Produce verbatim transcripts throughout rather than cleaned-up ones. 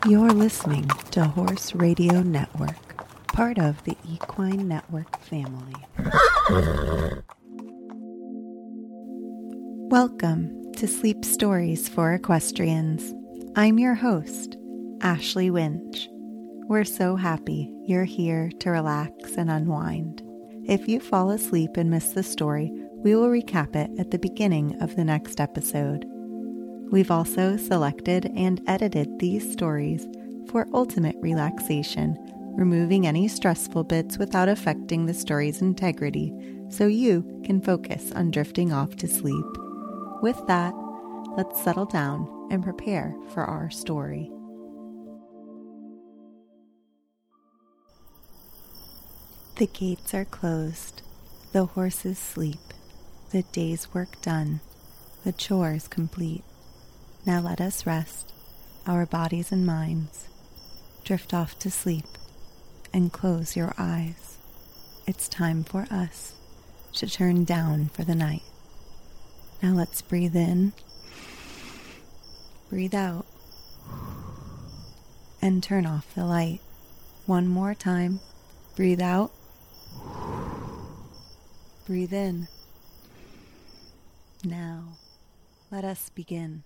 You're listening to Horse Radio Network, part of the Equine Network family. Welcome to Sleep Stories for Equestrians. I'm your host, Ashley Winch. We're so happy you're here to relax and unwind. If you fall asleep and miss the story, we will recap it at the beginning of the next episode. We've also selected and edited these stories for ultimate relaxation, removing any stressful bits without affecting the story's integrity, so you can focus on drifting off to sleep. With that, let's settle down and prepare for our story. The gates are closed, the horses sleep, the day's work done, the chores complete. Now let us rest, our bodies and minds. Drift off to sleep and close your eyes. It's time for us to turn down for the night. Now let's breathe in, breathe out, and turn off the light. One more time. Breathe out, breathe in. Now, let us begin.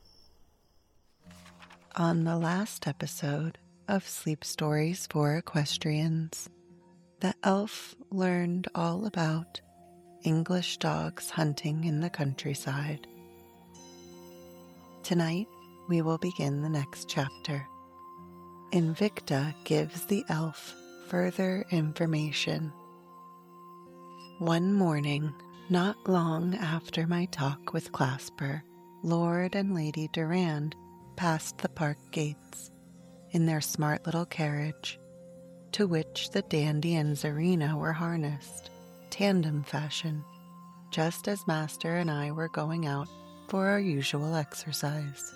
On the last episode of Sleep Stories for Equestrians, the elf learned all about English dogs hunting in the countryside. Tonight, we will begin the next chapter. Invicta gives the elf further information. One morning, not long after my talk with Clasper, Lord and Lady Durand passed the park gates in their smart little carriage, to which the Dandy and Zarina were harnessed, tandem fashion, just as Master and I were going out for our usual exercise.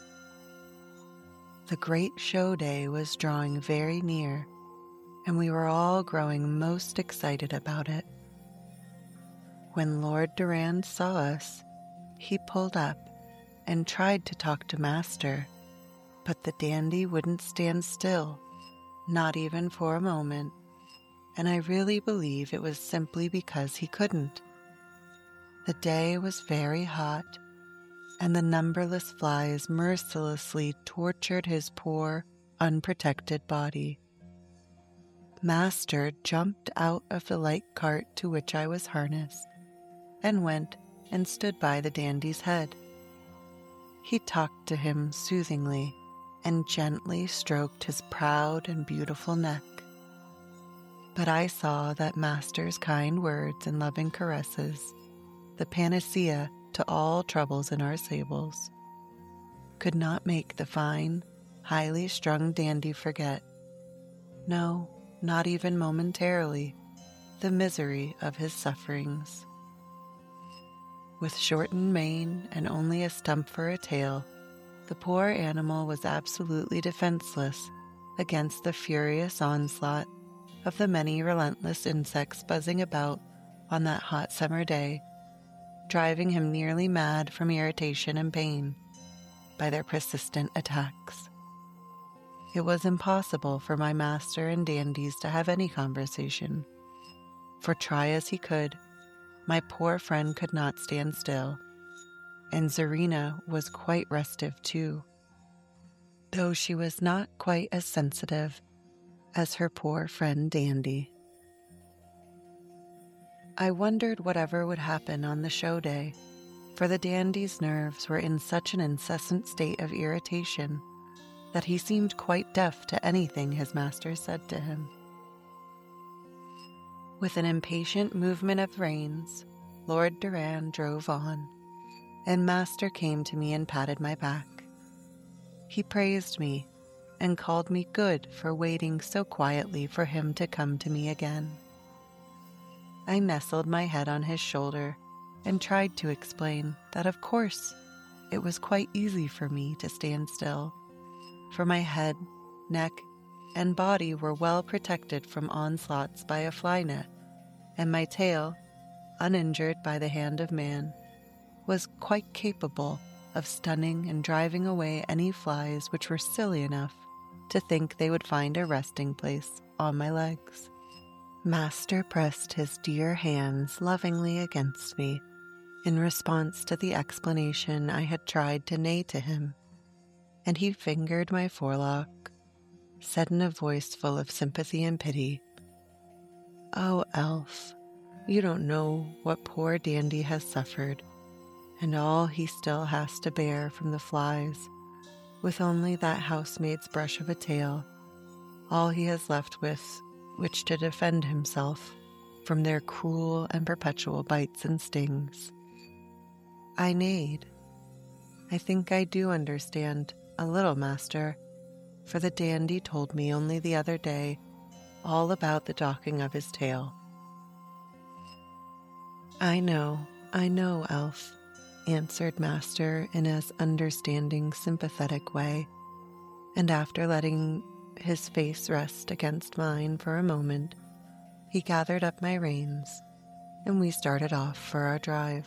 The great show day was drawing very near, and we were all growing most excited about it. When Lord Durand saw us, he pulled up and tried to talk to Master, but the Dandy wouldn't stand still, not even for a moment, and I really believe it was simply because he couldn't. The day was very hot, and the numberless flies mercilessly tortured his poor, unprotected body. Master jumped out of the light cart to which I was harnessed, and went and stood by the Dandy's head. He talked to him soothingly, and gently stroked his proud and beautiful neck. But I saw that Master's kind words and loving caresses, the panacea to all troubles in our stables, could not make the fine, highly strung Dandy forget, no, not even momentarily, the misery of his sufferings. With shortened mane and only a stump for a tail, the poor animal was absolutely defenseless against the furious onslaught of the many relentless insects buzzing about on that hot summer day, driving him nearly mad from irritation and pain by their persistent attacks. It was impossible for my Master and Dandies to have any conversation, for try as he could, my poor friend could not stand still, and Zarina was quite restive too, though she was not quite as sensitive as her poor friend Dandy. I wondered whatever would happen on the show day, for the Dandy's nerves were in such an incessant state of irritation that he seemed quite deaf to anything his master said to him. With an impatient movement of reins, Lord Durand drove on, and Master came to me and patted my back. He praised me and called me good for waiting so quietly for him to come to me again. I nestled my head on his shoulder and tried to explain that of course it was quite easy for me to stand still, for my head, neck, and body were well protected from onslaughts by a fly net, and my tail, uninjured by the hand of man, was quite capable of stunning and driving away any flies which were silly enough to think they would find a resting place on my legs. Master pressed his dear hands lovingly against me in response to the explanation I had tried to neigh to him, and he fingered my forelock, said in a voice full of sympathy and pity, "Oh, Elf, you don't know what poor Dandy has suffered, and all he still has to bear from the flies, with only that housemaid's brush of a tail, all he has left with which to defend himself from their cruel and perpetual bites and stings." I neighed. "I think I do understand a little, Master, for the Dandy told me only the other day all about the docking of his tail." "I know, I know, Elf," answered Master in his understanding, sympathetic way, and after letting his face rest against mine for a moment, he gathered up my reins, and we started off for our drive.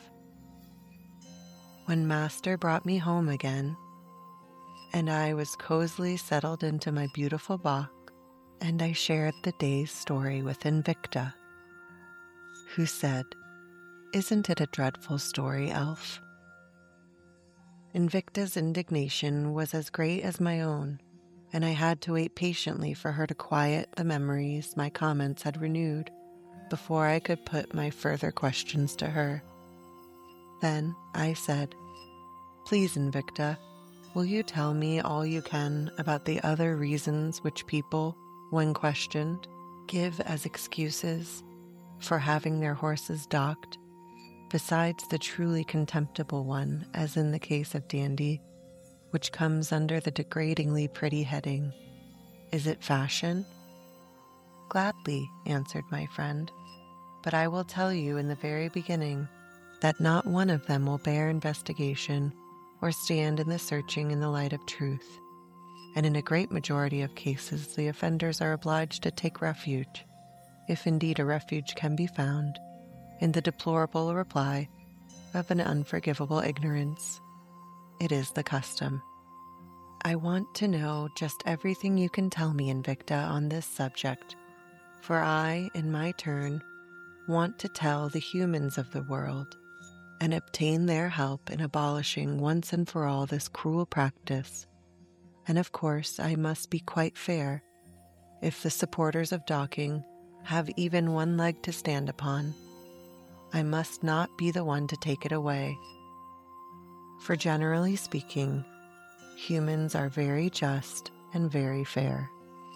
When Master brought me home again, and I was cozily settled into my beautiful box, and I shared the day's story with Invicta, who said, "Isn't it a dreadful story, Elf?" Invicta's indignation was as great as my own, and I had to wait patiently for her to quiet the memories my comments had renewed before I could put my further questions to her. Then I said, "Please, Invicta, will you tell me all you can about the other reasons which people, when questioned, give as excuses for having their horses docked, besides the truly contemptible one, as in the case of Dandy, which comes under the degradingly pretty heading, 'Is it fashion?'" "Gladly," answered my friend, "but I will tell you in the very beginning that not one of them will bear investigation or stand in the searching in the light of truth, and in a great majority of cases the offenders are obliged to take refuge, if indeed a refuge can be found, in the deplorable reply of an unforgivable ignorance. It is the custom. I want to know just everything you can tell me, Invicta, on this subject, for I, in my turn, want to tell the humans of the world and obtain their help in abolishing once and for all this cruel practice. And of course I must be quite fair. If the supporters of docking have even one leg to stand upon, I must not be the one to take it away. For generally speaking, humans are very just and very fair."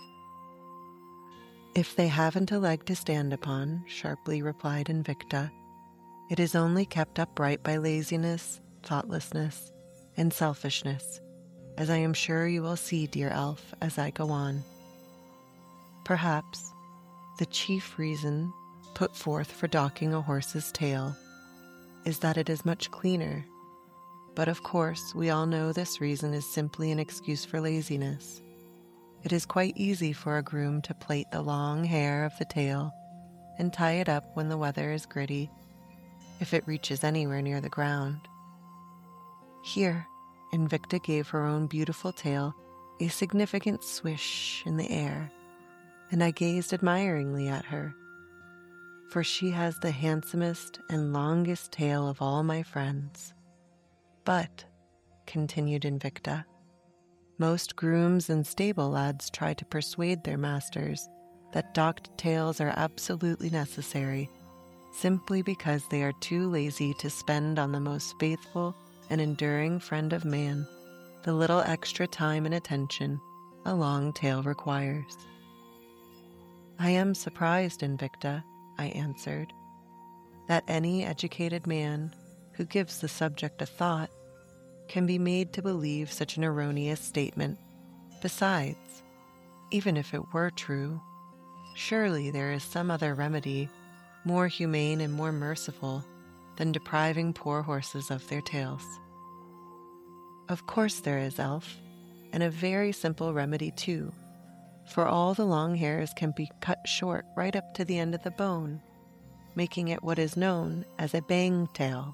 "If they haven't a leg to stand upon," sharply replied Invicta, "it is only kept upright by laziness, thoughtlessness, and selfishness, as I am sure you will see, dear Elf, as I go on. Perhaps the chief reason put forth for docking a horse's tail is that it is much cleaner, but of course we all know this reason is simply an excuse for laziness. It is quite easy for a groom to plait the long hair of the tail and tie it up when the weather is gritty, if it reaches anywhere near the ground. Here, Invicta gave her own beautiful tail a significant swish in the air, and I gazed admiringly at her, for she has the handsomest and longest tail of all my friends. But," continued Invicta, "most grooms and stable lads try to persuade their masters that docked tails are absolutely necessary, simply because they are too lazy to spend on the most faithful and enduring friend of man the little extra time and attention a long tail requires." "I am surprised, Invicta," I answered, "that any educated man who gives the subject a thought can be made to believe such an erroneous statement. Besides, even if it were true, surely there is some other remedy more humane and more merciful than depriving poor horses of their tails." "Of course there is, Elf, and a very simple remedy too, for all the long hairs can be cut short right up to the end of the bone, making it what is known as a bang tail.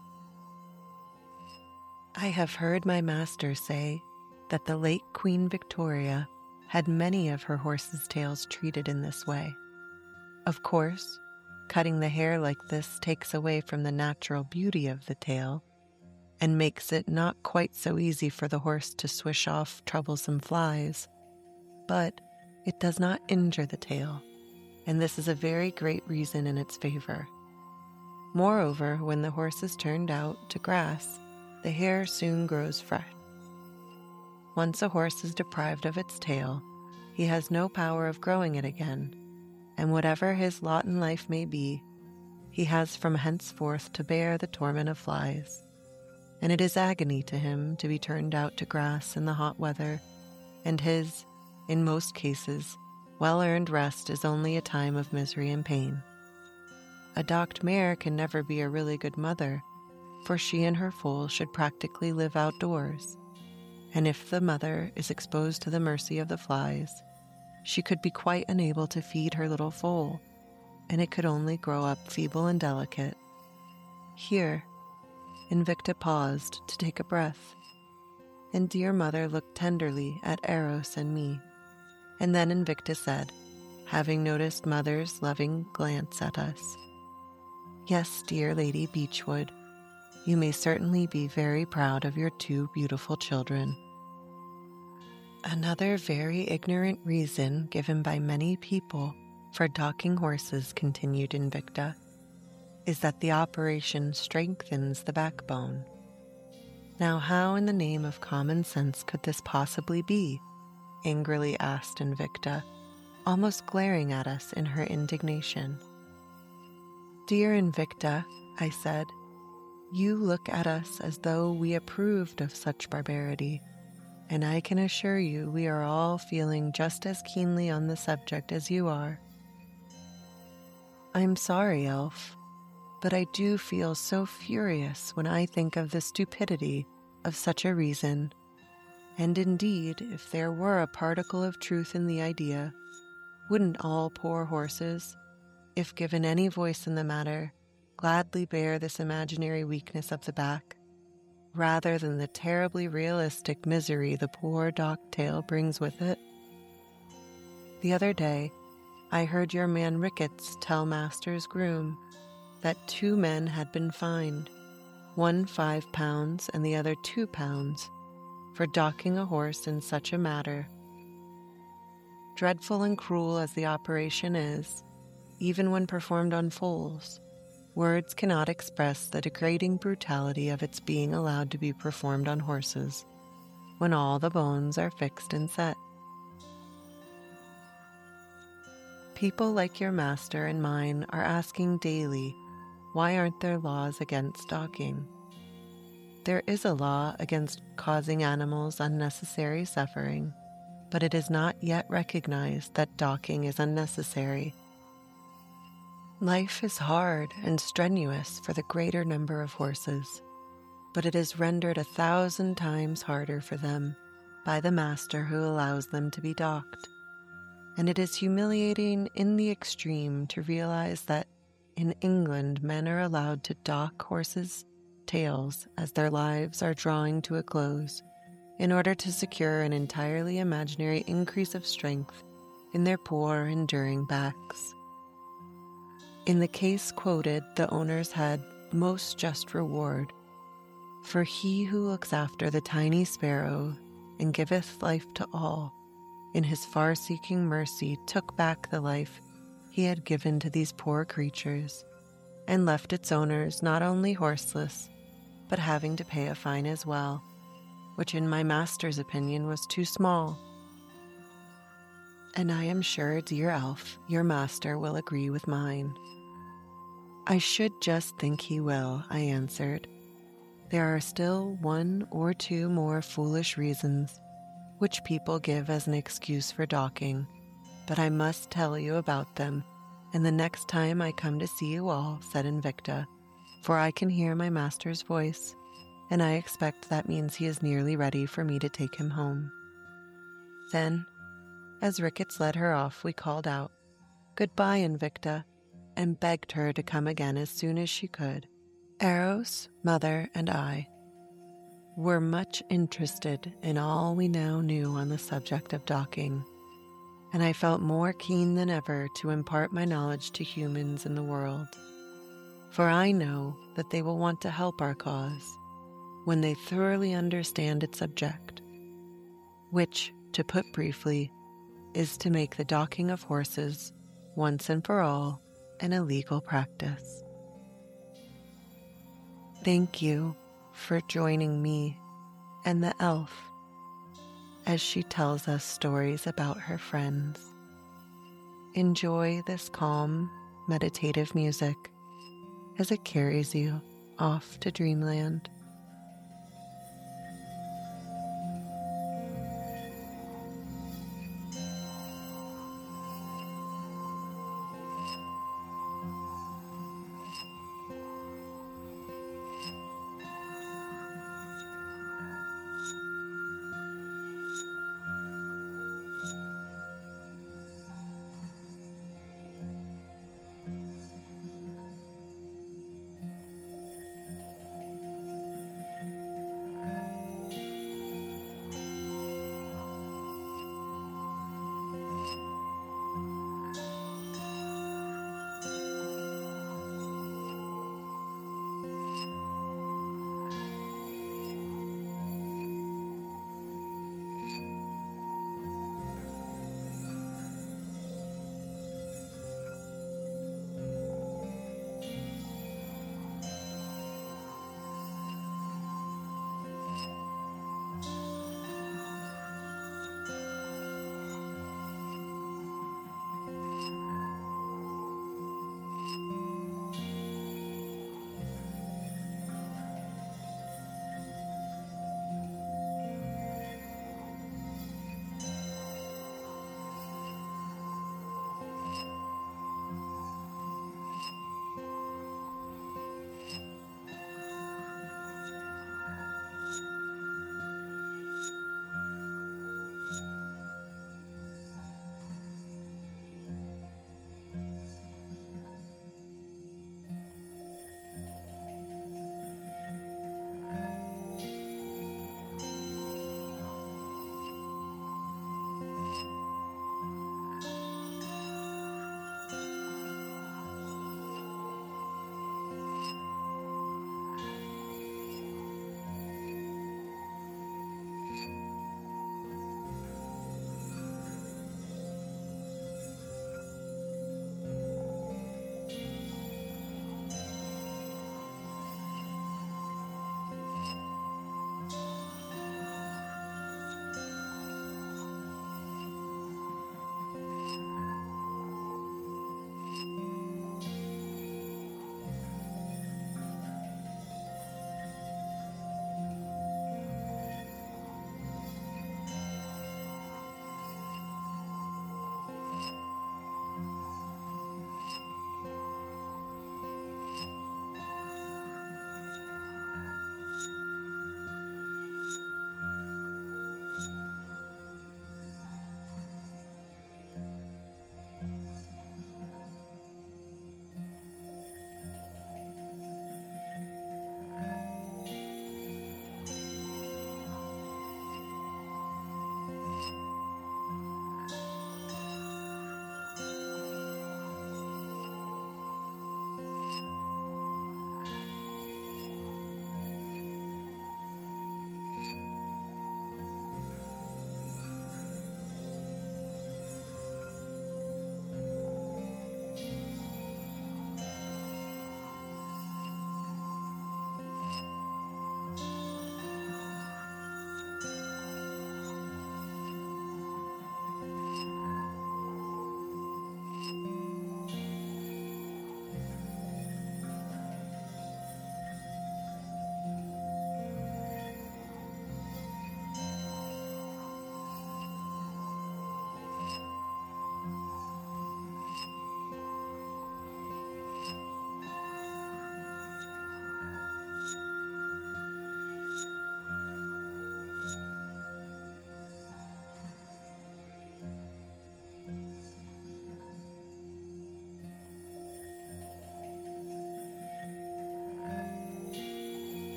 I have heard my master say that the late Queen Victoria had many of her horses' tails treated in this way. Of course, cutting the hair like this takes away from the natural beauty of the tail and makes it not quite so easy for the horse to swish off troublesome flies, but it does not injure the tail, and this is a very great reason in its favor. Moreover, when the horse is turned out to grass, the hair soon grows fresh. Once a horse is deprived of its tail, he has no power of growing it again, and whatever his lot in life may be, he has from henceforth to bear the torment of flies, and it is agony to him to be turned out to grass in the hot weather, and his, in most cases, well-earned rest is only a time of misery and pain. A docked mare can never be a really good mother, for she and her foal should practically live outdoors, and if the mother is exposed to the mercy of the flies, she could be quite unable to feed her little foal, and it could only grow up feeble and delicate. Here, Invicta paused to take a breath, and dear mother looked tenderly at Eros and me, and then Invicta said, having noticed mother's loving glance at us, "Yes, dear Lady Beechwood, you may certainly be very proud of your two beautiful children." Another very ignorant reason given by many people for docking horses, continued Invicta, is that the operation strengthens the backbone. Now how in the name of common sense could this possibly be? Angrily asked Invicta, almost glaring at us in her indignation. Dear Invicta, I said, you look at us as though we approved of such barbarity, and I can assure you we are all feeling just as keenly on the subject as you are. I'm sorry, Elf, but I do feel so furious when I think of the stupidity of such a reason, and indeed, if there were a particle of truth in the idea, wouldn't all poor horses, if given any voice in the matter, gladly bear this imaginary weakness of the back, rather than the terribly realistic misery the poor docked tail brings with it? The other day, I heard your man Ricketts tell Master's groom that two men had been fined, one five pounds and the other two pounds, for docking a horse in such a matter. Dreadful and cruel as the operation is, even when performed on foals, words cannot express the degrading brutality of its being allowed to be performed on horses, when all the bones are fixed and set. People like your master and mine are asking daily, why aren't there laws against docking? There is a law against causing animals unnecessary suffering, but it is not yet recognized that docking is unnecessary. Life is hard and strenuous for the greater number of horses, but it is rendered a thousand times harder for them by the master who allows them to be docked. And it is humiliating in the extreme to realize that in England men are allowed to dock horses' tails as their lives are drawing to a close, in order to secure an entirely imaginary increase of strength in their poor, enduring backs. In the case quoted, the owners had most just reward, for he who looks after the tiny sparrow and giveth life to all, in his far-seeking mercy took back the life he had given to these poor creatures, and left its owners not only horseless, but having to pay a fine as well, which in my master's opinion was too small. And I am sure, dear Elf, your master will agree with mine. I should just think he will, I answered. There are still one or two more foolish reasons which people give as an excuse for docking, but I must tell you about them, and the next time I come to see you all, said Invicta, for I can hear my master's voice, and I expect that means he is nearly ready for me to take him home. Then, as Ricketts led her off, we called out, "Goodbye, Invicta," and begged her to come again as soon as she could. Eros, Mother, and I were much interested in all we now knew on the subject of docking, and I felt more keen than ever to impart my knowledge to humans in the world, for I know that they will want to help our cause when they thoroughly understand its object, which, to put briefly, is to make the docking of horses once and for all an illegal practice. Thank you for joining me and the elf as she tells us stories about her friends. Enjoy this calm, meditative music as it carries you off to dreamland.